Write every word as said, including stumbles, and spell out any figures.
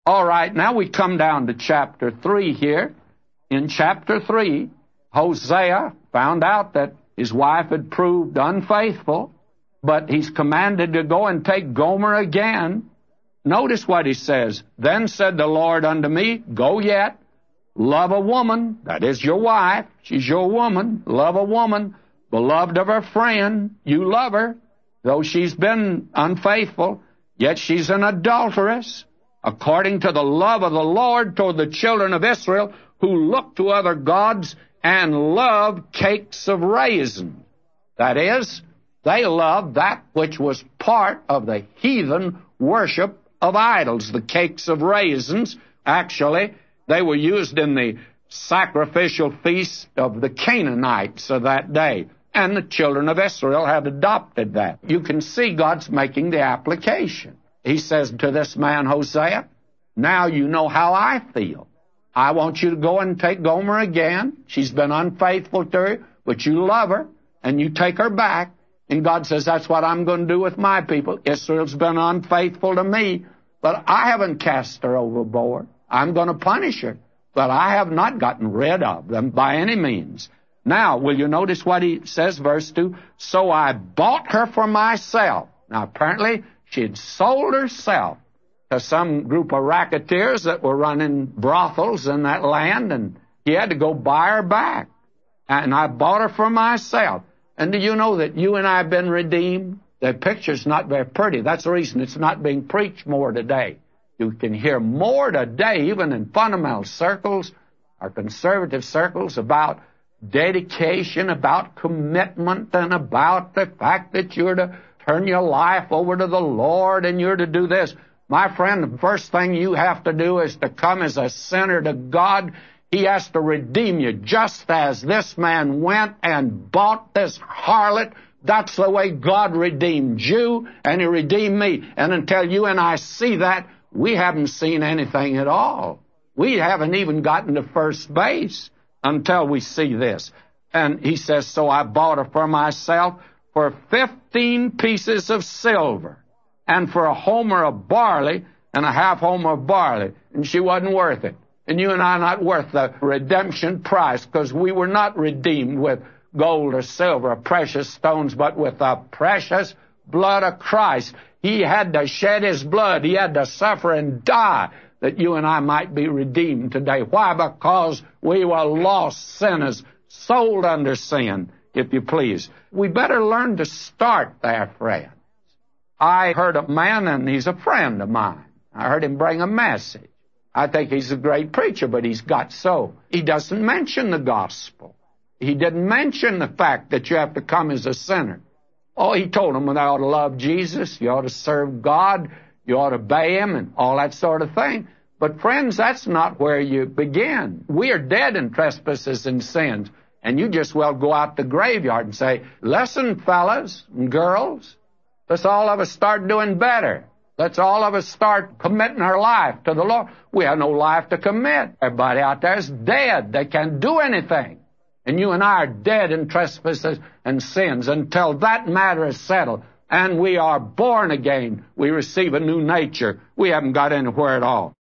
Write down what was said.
All right, now we come down to chapter three here. In chapter three, Hosea found out that his wife had proved unfaithful, but he's commanded to go and take Gomer again. Notice what he says. Then said the Lord unto me, Go yet, love a woman, that is your wife, she's your woman, love a woman, beloved of her friend, you love her, though she's been unfaithful, yet she's an adulteress, according to the love of the Lord toward the children of Israel, who look to other gods and love cakes of raisin. That is, they loved that which was part of the heathen worship of idols, the cakes of raisins. Actually, they were used in the sacrificial feast of the Canaanites of that day, and the children of Israel had adopted that. You can see God's making the application. He says to this man, Hosea, now you know how I feel. I want you to go and take Gomer again. She's been unfaithful to you, but you love her, and you take her back. And God says, that's what I'm going to do with my people. Israel's been unfaithful to me, but I haven't cast her overboard. I'm going to punish her, but I have not gotten rid of them by any means. Now, will you notice what he says, verse two? So I bought her for myself. Now, apparently, she had sold herself to some group of racketeers that were running brothels in that land, and he had to go buy her back. And I bought her for myself. And do you know that you and I have been redeemed? The picture's not very pretty. That's the reason it's not being preached more today. You can hear more today, even in fundamental circles or conservative circles, about dedication, about commitment, and about the fact that you're to turn your life over to the Lord and you're to do this. My friend, the first thing you have to do is to come as a sinner to God. He has to redeem you, just as this man went and bought this harlot. That's the way God redeemed you, and He redeemed me. And until you and I see that, we haven't seen anything at all. We haven't even gotten to first base until we see this. And he says, so I bought her for myself for fifteen pieces of silver, and for a homer of barley, and a half homer of barley. And she wasn't worth it. And you and I are not worth the redemption price, because we were not redeemed with gold or silver or precious stones, but with the precious blood of Christ. He had to shed His blood. He had to suffer and die that you and I might be redeemed today. Why? Because we were lost sinners, sold under sin, if you please. We better learn to start there, friends. I heard a man, and he's a friend of mine. I heard him bring a message. I think he's a great preacher, but he's got so. He doesn't mention the gospel. He didn't mention the fact that you have to come as a sinner. Oh, he told them that I ought to love Jesus, you ought to serve God, you ought to obey Him, and all that sort of thing. But friends, that's not where you begin. We are dead in trespasses and sins, and you just well go out the graveyard and say, listen, fellas and girls, let's all of us start doing better. Let's all of us start committing our life to the Lord. We have no life to commit. Everybody out there is dead. They can't do anything. And you and I are dead in trespasses and sins until that matter is settled and we are born again. We receive a new nature. We haven't got anywhere at all.